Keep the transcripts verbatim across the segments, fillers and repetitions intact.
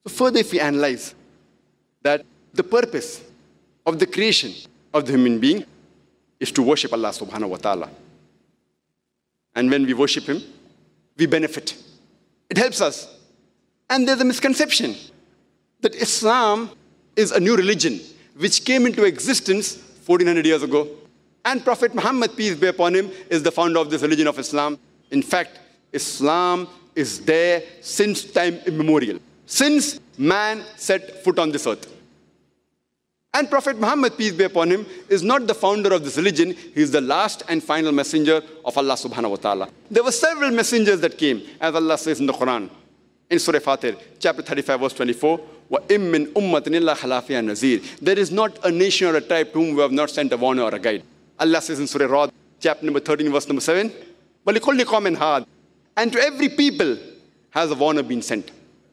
So further, if we analyze that the purpose of the creation of the human being is to worship Allah subhanahu wa ta'ala. And when we worship Him, we benefit. It helps us. And there's a misconception that Islam is a new religion which came into existence fourteen hundred years ago. And Prophet Muhammad, peace be upon him, is the founder of this religion of Islam. In fact, Islam is there since time immemorial, since man set foot on this earth. And Prophet Muhammad, peace be upon him, is not the founder of this religion. He is the last and final messenger of Allah subhanahu wa ta'ala. There were several messengers that came, as Allah says in the Quran, in Surah Fatir, chapter thirty-five, verse twenty-four, وَإِم مِّنْ أُمَّةٍ إِلَّا خَلَا فِيهَا نَذِيرٌ. There is not a nation or a tribe to whom we have not sent a warner or a guide. Allah says in Surah Ra'd, chapter number thirteen, verse number seven, وَلِكُلِّ قَوْمٍ هَادٍ. And to every people has a warner been sent.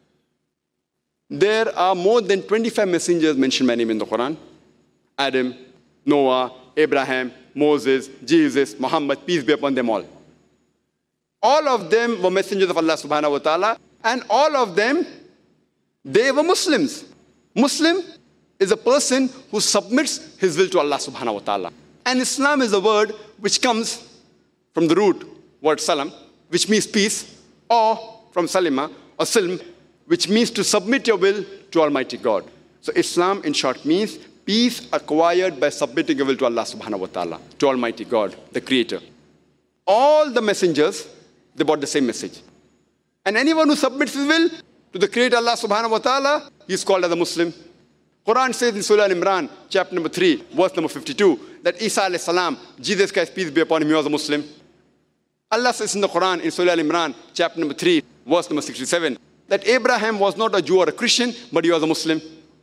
There are more than twenty-five messengers mentioned by name in the Quran. Adam, Noah, Abraham, Moses, Jesus, Muhammad, peace be upon them all. All of them were messengers of Allah subhanahu wa ta'ala, and all of them, they were Muslims. Muslim is a person who submits his will to Allah subhanahu wa ta'ala. And Islam is a word which comes from the root word salam, which means peace, or from salima, or silm, which means to submit your will to Almighty God. So Islam, in short, means peace acquired by submitting your will to Allah subhanahu wa ta'ala, to Almighty God, the Creator. All the messengers, they brought the same message. And anyone who submits his will to the Creator Allah subhanahu wa ta'ala, he is called as a Muslim. Quran says in Surah Al-Imran, chapter number three, verse number fifty-two, that Isa alayhi salam, Jesus Christ, peace be upon him, he was a Muslim. Allah says in the Quran, in Surah Al-Imran, chapter number three, verse number sixty-seven, that Abraham was not a Jew or a Christian, but he was a Muslim.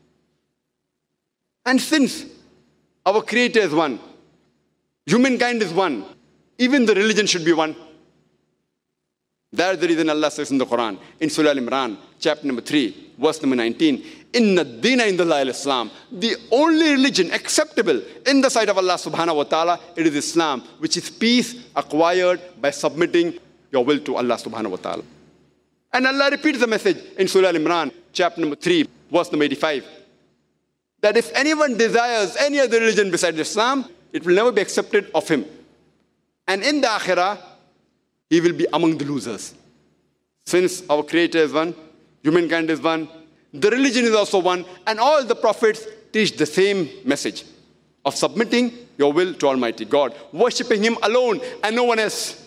And since our Creator is one, humankind is one, even the religion should be one. That's the reason Allah says in the Quran, in Surah Al-Imran, chapter number three, verse number nineteen, Inna Dina Indallahi al-Islam. The only religion acceptable in the sight of Allah subhanahu wa ta'ala, it is Islam, which is peace acquired by submitting your will to Allah subhanahu wa ta'ala. And Allah repeats the message in Surah Al-Imran, chapter number three, verse number eighty-five, that if anyone desires any other religion besides Islam, it will never be accepted of him. And in the Akhirah, he will be among the losers. Since our Creator is one, humankind is one, the religion is also one, and all the prophets teach the same message of submitting your will to Almighty God, worshipping Him alone and no one else.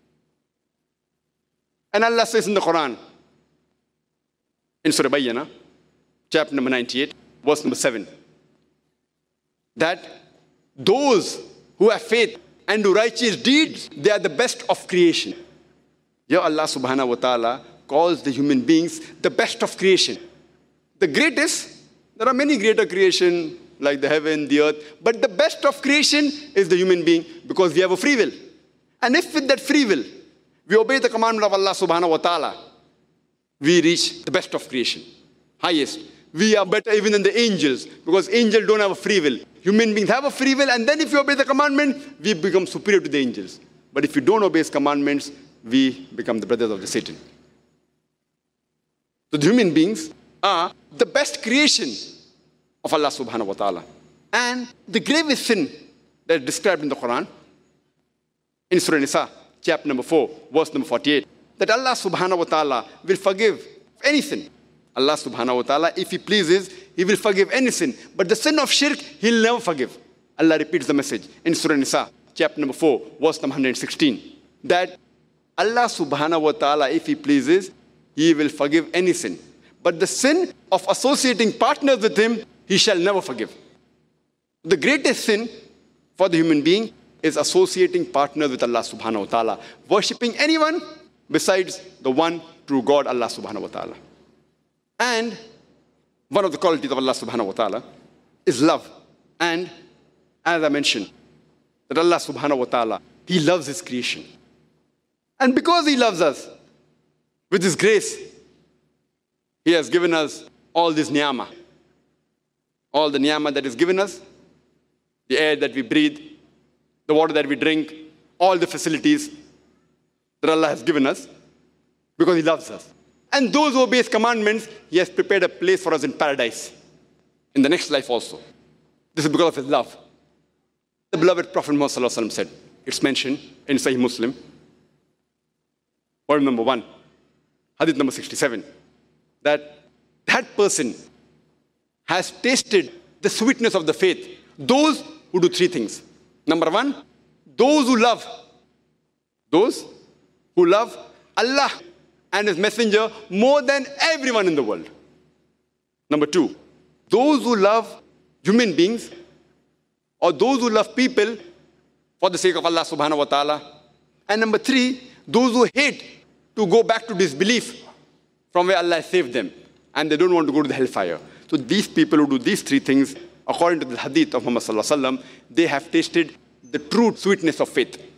And Allah says in the Quran, in Surah Bayyana, chapter number ninety-eight, verse number seven, that those who have faith and do righteous deeds, they are the best of creation. Here Allah subhanahu wa ta'ala calls the human beings the best of creation. The greatest, there are many greater creation like the heaven, the earth, but the best of creation is the human being because we have a free will. And if with that free will, we obey the commandment of Allah subhanahu wa ta'ala, we reach the best of creation, highest. We are better even than the angels because angels don't have a free will. Human beings have a free will, and then if you obey the commandment, we become superior to the angels. But if you don't obey His commandments, we become the brothers of the Satan. So the human beings are the best creation of Allah subhanahu wa ta'ala. And the gravest sin that is described in the Quran, in Surah Nisa, chapter number four, verse number forty-eight, that Allah subhanahu wa ta'ala will forgive any sin. Allah subhanahu wa ta'ala, if He pleases, He will forgive any sin. But the sin of shirk, He'll never forgive. Allah repeats the message in Surah Nisa, chapter number four, verse number one hundred sixteen, that Allah subhanahu wa ta'ala, if He pleases, He will forgive any sin. But the sin of associating partners with Him, He shall never forgive. The greatest sin for the human being is associating partners with Allah subhanahu wa ta'ala, worshipping anyone besides the one true God, Allah subhanahu wa ta'ala. And one of the qualities of Allah subhanahu wa ta'ala is love. And as I mentioned, that Allah subhanahu wa ta'ala, He loves His creation. And because He loves us, with His grace, He has given us all this ni'mah. All the ni'mah that is given us, the air that we breathe, the water that we drink, all the facilities that Allah has given us, because He loves us. And those who obey his commandments, he has prepared a place for us in paradise, in the next life also. This is because of his love. The beloved Prophet Muhammad sallallahu alaihi wasallam said, it's mentioned in Sahih Muslim, point number one, hadith number sixty-seven, that that person has tasted the sweetness of the faith. Those who do three things. Number one, those who love, those who love Allah and his messenger more than everyone in the world. Number two, those who love human beings or those who love people for the sake of Allah subhanahu wa ta'ala. And number three, those who hate to go back to disbelief from where Allah saved them and they don't want to go to the hellfire. So these people who do these three things, according to the hadith of Muhammad sallallahu alaihi wasallam, they have tasted the true sweetness of faith.